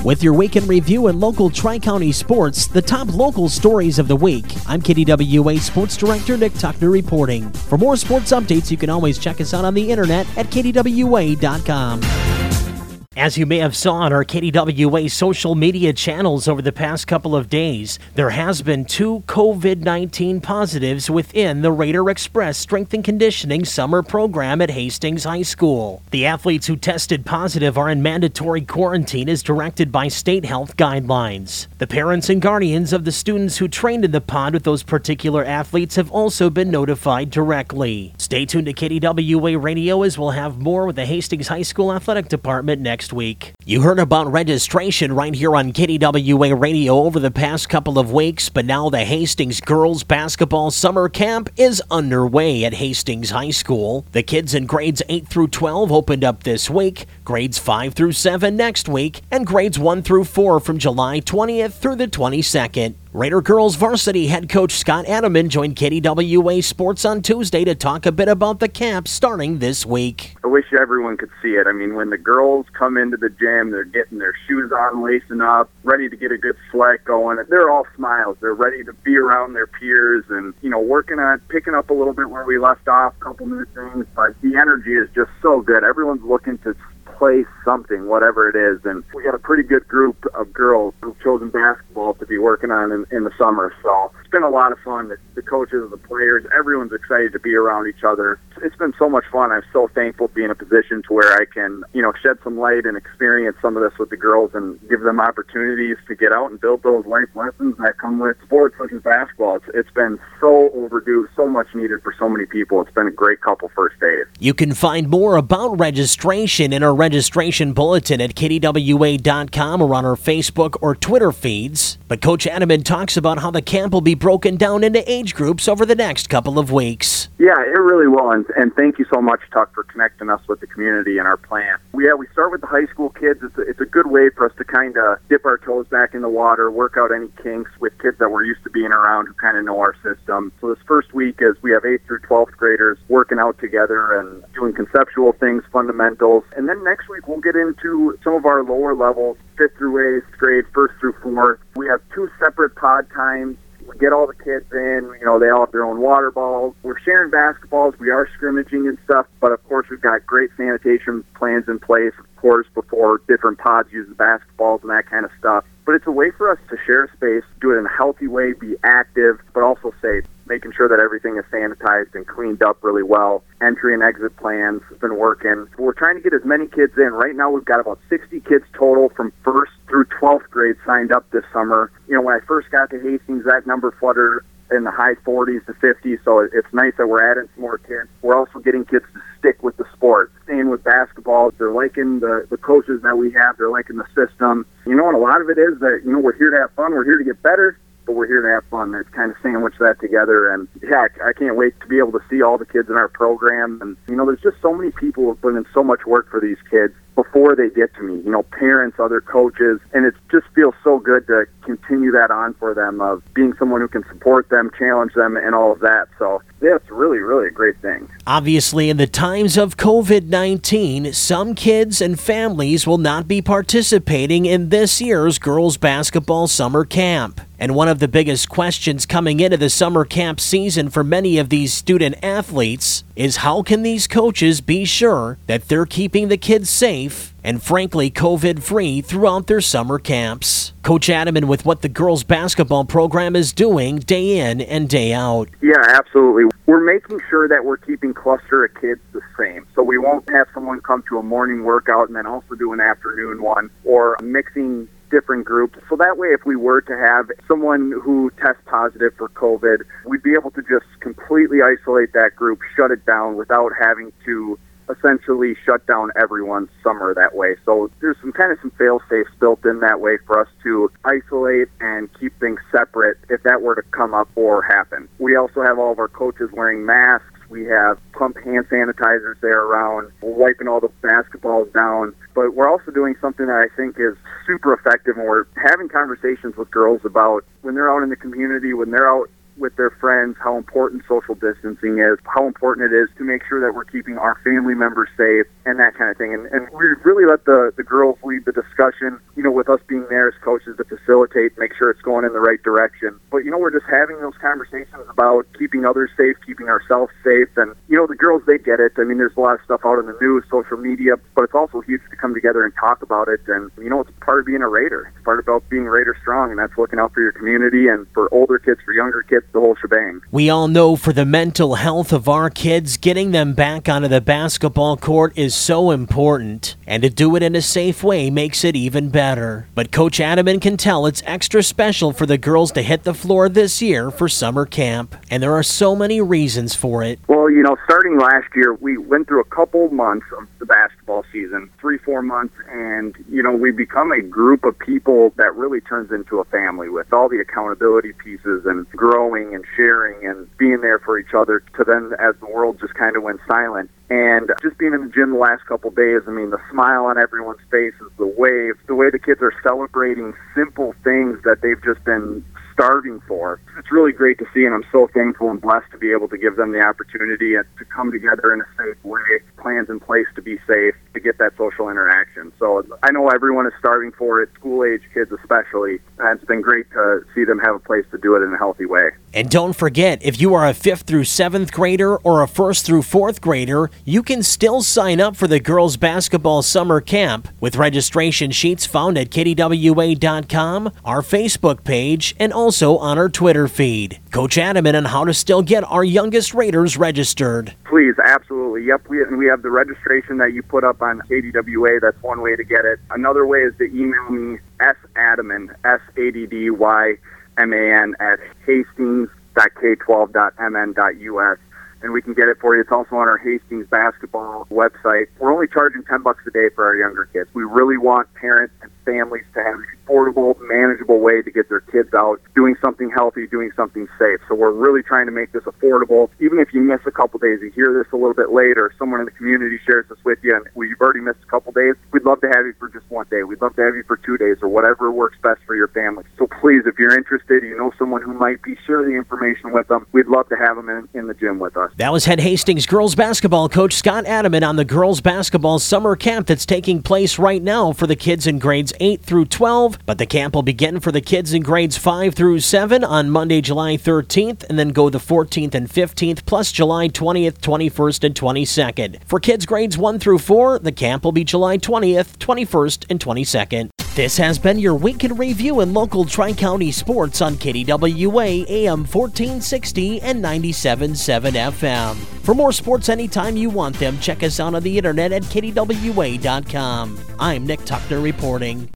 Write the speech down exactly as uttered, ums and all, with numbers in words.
With your weekend review and local Tri-County sports, the top local stories of the week. I'm K D W A Sports Director Nick Tuckner reporting. For more sports updates, you can always check us out on the internet at K D W A dot com. As you may have saw on our K D W A social media channels over the past couple of days, there has been two COVID nineteen positives within the Raider Express Strength and Conditioning summer program at Hastings High School. The athletes who tested positive are in mandatory quarantine as directed by state health guidelines. The parents and guardians of the students who trained in the pod with those particular athletes have also been notified directly. Stay tuned to K D W A Radio as we'll have more with the Hastings High School Athletic Department next week. You heard about registration right here on K D W A Radio over the past couple of weeks, but now the Hastings Girls Basketball Summer Camp is underway at Hastings High School. The kids in grades eight through twelve opened up this week, grades five through seven next week, and grades one through four from July twentieth through the twenty-second. Raider Girls Varsity head coach Scott Adaman joined K D W A Sports on Tuesday to talk a bit about the camp starting this week. I wish everyone could see it. I mean, when the girls come into the gym, they're getting their shoes on, lacing up, ready to get a good sweat going. They're all smiles. They're ready to be around their peers and, you know, working on picking up a little bit where we left off, a couple new things. But the energy is just so good. Everyone's looking to play something, whatever it is, and we got a pretty good group of girls who've chosen basketball to be working on in, in the summer, so it's been a lot of fun. The, the coaches, the players, everyone's excited to be around each other. It's been so much fun. I'm so thankful to be in a position to where I can, you know, shed some light and experience some of this with the girls and give them opportunities to get out and build those life lessons that come with sports such as basketball. It's, it's been so overdue, so much needed for so many people. It's been a great couple first days. You can find more about registration in our registration bulletin at K D W A dot com or on our Facebook or Twitter feeds. But Coach Adaman talks about how the camp will be broken down into age groups over the next couple of weeks. Yeah, it really will, and, and thank you so much, Tuck, for connecting us with the community and our plan. We, yeah, we start with the high school kids. It's a, it's a good way for us to kind of dip our toes back in the water, work out any kinks with kids that we're used to being around who kind of know our system. So this first week is we have eighth through twelfth graders working out together and doing conceptual things, fundamentals, and then next week we'll get into some of our lower levels, fifth through eighth grade, first through fourth. We have two separate pod times. We get all the kids in, you know, they all have their own water balls. We're sharing basketballs. We are scrimmaging and stuff, but of course we've got great sanitation plans in place, of course, before different pods use the basketballs and that kind of stuff. But it's a way for us to share space, do it in a healthy way, be active, but also safe, making sure that everything is sanitized and cleaned up really well. Entry and exit plans have been working. We're trying to get as many kids in. Right now we've got about sixty kids total from first through twelfth grade signed up this summer. You know, when I first got to Hastings, that number fluttered in the high forties to fifties, so it's nice that we're adding some more kids. We're also getting kids to stick with the sport, staying with basketball. They're liking the, the coaches that we have. They're liking the system. You know, and a lot of it is that, you know, we're here to have fun. We're here to get better, but we're here to have fun. It's kind of sandwich that together. And, yeah, I can't wait to be able to see all the kids in our program. And, you know, there's just so many people who have put in so much work for these kids before they get to me, you know, parents, other coaches, and it just feels so good to continue that on for them of being someone who can support them, challenge them, and all of that. So, yeah, it's really, really a great thing. Obviously, in the times of COVID nineteen, some kids and families will not be participating in this year's girls basketball summer camp. And one of the biggest questions coming into the summer camp season for many of these student athletes is how can these coaches be sure that they're keeping the kids safe and frankly COVID-free throughout their summer camps. Coach Adaman with what the girls basketball program is doing day in and day out. Yeah, absolutely. We're making sure that we're keeping cluster of kids the same. So we won't have someone come to a morning workout and then also do an afternoon one, or mixing different groups. So that way, if we were to have someone who tests positive for COVID, we'd be able to just completely isolate that group, shut it down without having to essentially shut down everyone's summer that way. So there's some kind of some fail-safes built in that way for us to isolate and keep things separate if that were to come up or happen. We also have all of our coaches wearing masks. We have pump hand sanitizers there around. We're wiping all the basketballs down. But we're also doing something that I think is super effective, and we're having conversations with girls about when they're out in the community, when they're out with their friends how important social distancing is, how important it is to make sure that we're keeping our family members safe and that kind of thing. And, and we really let the, the girls lead the discussion, you know, with us being there as coaches to facilitate, make sure it's going in the right direction. But, you know, we're just having those conversations about keeping others safe, keeping ourselves safe. And, you know, the girls, they get it. I mean, there's a lot of stuff out in the news, social media, but it's also huge to come together and talk about it. And, you know, it's part of being a Raider. It's part about being Raider strong, and that's looking out for your community and for older kids, for younger kids, the whole shebang. We all know for the mental health of our kids, getting them back onto the basketball court is so important. And to do it in a safe way makes it even better. But Coach Adaman can tell it's extra special for the girls to hit the floor this year for summer camp. And there are so many reasons for it. Well, you know, starting last year, we went through a couple months of the basketball season, three, four months, and, you know, we become a group of people that really turns into a family with all the accountability pieces and growing and sharing and being there for each other to then as the world just kind of went silent. And just being in the gym the last couple of days, I mean, the smile on everyone's faces, the wave, the way the kids are celebrating simple things that they've just been starving for. It's really great to see, and I'm so thankful and blessed to be able to give them the opportunity and to come together in a safe way, plans in place to be safe, to get that social interaction. So I know everyone is starving for it, school-age kids especially, and it's been great to see them have a place to do it in a healthy way. And don't forget, if you are a fifth through seventh grader or a first through fourth grader, you can still sign up for the girls basketball summer camp with registration sheets found at K D W A dot com, our Facebook page, and also on our Twitter feed. Coach Adaman on how to still get our youngest Raiders registered. Please, absolutely. Yep, we, and we have the registration that you put up on K D W A. That's one way to get it. Another way is to email me, saddaman, S A D D Y M A N, at hastings dot k twelve dot m n dot u s, and we can get it for you. It's also on our Hastings basketball website. We're only charging ten bucks a day for our younger kids. We really want parents and families to have an affordable, manageable way to get their kids out, doing something healthy, doing something safe. So we're really trying to make this affordable. Even if you miss a couple days, you hear this a little bit later, someone in the community shares this with you, and we've already missed a couple days, we'd love to have you for just one day. We'd love to have you for two days or whatever works best for your family. So please, if you're interested, you know someone who might be, share the information with them. We'd love to have them in, in the gym with us. That was head Hastings girls basketball coach Scott Adaman on the girls basketball summer camp that's taking place right now for the kids in grades eight through twelve, but the camp will begin for the kids in grades five through seven on Monday, July thirteenth, and then go the fourteenth and fifteenth, plus July twentieth, twenty-first, and twenty-second. For kids grades one through four, the camp will be July twentieth, twenty-first, and twenty-second. This has been your Week in Review in local Tri-County sports on K D W A A M fourteen sixty and ninety-seven point seven F M. For more sports anytime you want them, check us out on the internet at K D W A dot com. I'm Nick Tuckner reporting.